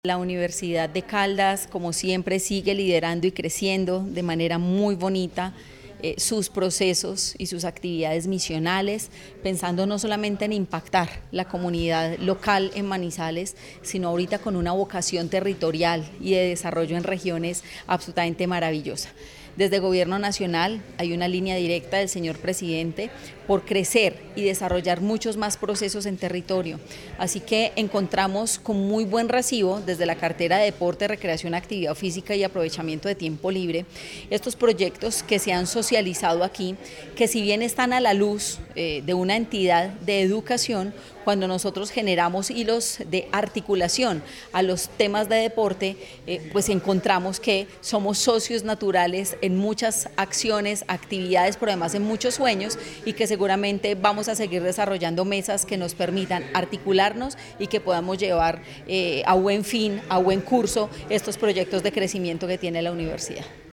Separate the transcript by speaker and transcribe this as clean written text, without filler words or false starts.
Speaker 1: La Universidad de Caldas, como siempre, sigue liderando y creciendo de manera muy bonita sus procesos y sus actividades misionales, pensando no solamente en impactar la comunidad local en Manizales, sino ahorita con una vocación territorial y de desarrollo en regiones absolutamente maravillosa. Desde el Gobierno Nacional hay una línea directa del señor presidente por crecer y desarrollar muchos más procesos en territorio. Así que encontramos con muy buen recibo desde la cartera de Deporte, Recreación, Actividad Física y Aprovechamiento de Tiempo Libre estos proyectos que se han socializado aquí, que si bien están a la luz de una entidad de educación, cuando nosotros generamos hilos de articulación a los temas de deporte, pues encontramos que somos socios naturales en muchas acciones, actividades, pero además en muchos sueños, y que seguramente vamos a seguir desarrollando mesas que nos permitan articularnos y que podamos llevar a buen fin, a buen curso, estos proyectos de crecimiento que tiene la universidad.